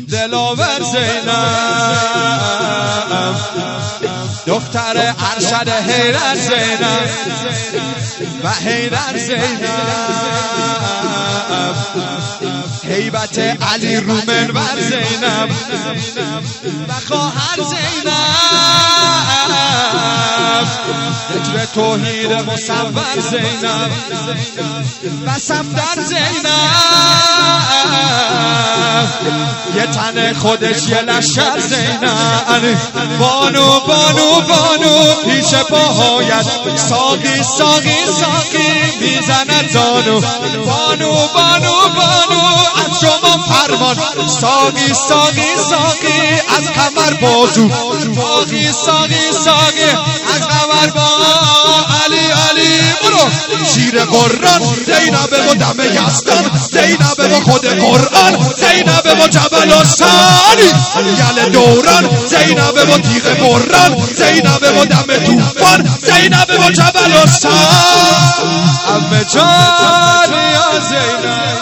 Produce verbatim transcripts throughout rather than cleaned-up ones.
دلاور زینب دختر ارشد حیدر زینب و حیدر زینب هیبت علی رو منبر زینب و خواهر زینب ذکر توحید مصور زینب و صفدر زینب یه تن خودش یه لشکر زینب بانو بانو بانو پیش پاهایت ساقی ساقی ساقی میزند زانو بانو بانو بانو از شما فرمان ساقی ساقی ساقی از کمر بازو ساقی ساقی ساقی از کمر بازو علی علی برو شیر قرآن زینب و دم یزدان زینب و خود قرآن زینب و جبل و سالی یل دوران زینب و تیغ بران زینب و دم توفان زینب و جبل و سال امه جان یا زینب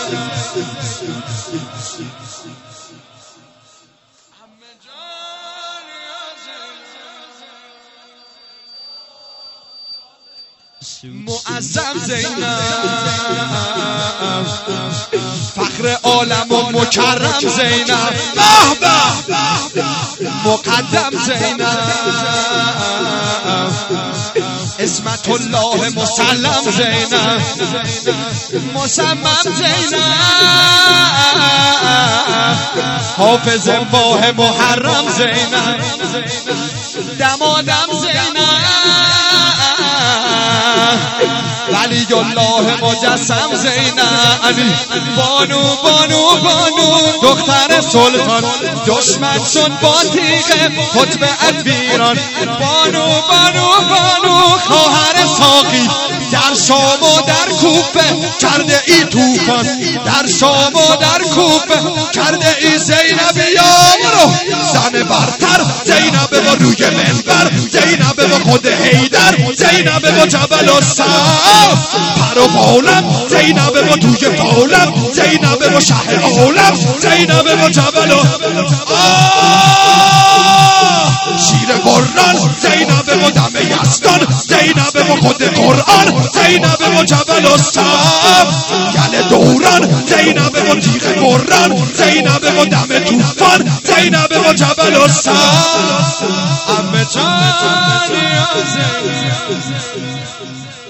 معظم زینب فخر عالم و مکرم زینب به به مقدم زینب اسمت الله مسلم زینب مصمم زینب حافظ ماه محرم زینب دمادم زینب ولی الله مجسم زینب بانو بانو بانو دختر سلطان دشمن شد با تیغ حتم ادویران بانو بانو بانو خواهر ساقی در شام و در کوفه کرده ای توفان در شام و در کوفه کرده ای زینب یارو زن برتر زینب و روی منبر زینب و خود حیدر زینب و جبل و سر پر و بالم زینب و توی بالم زینب و شهر عالم زینب و جبل و شیر قرآن زینب و دم یزدان زینب و خود قرآن زینب و جبل و سر یل دوران زینب و تیغ قرآن زینب و دم توفان زینب و جبل و سر امه جان یا زینب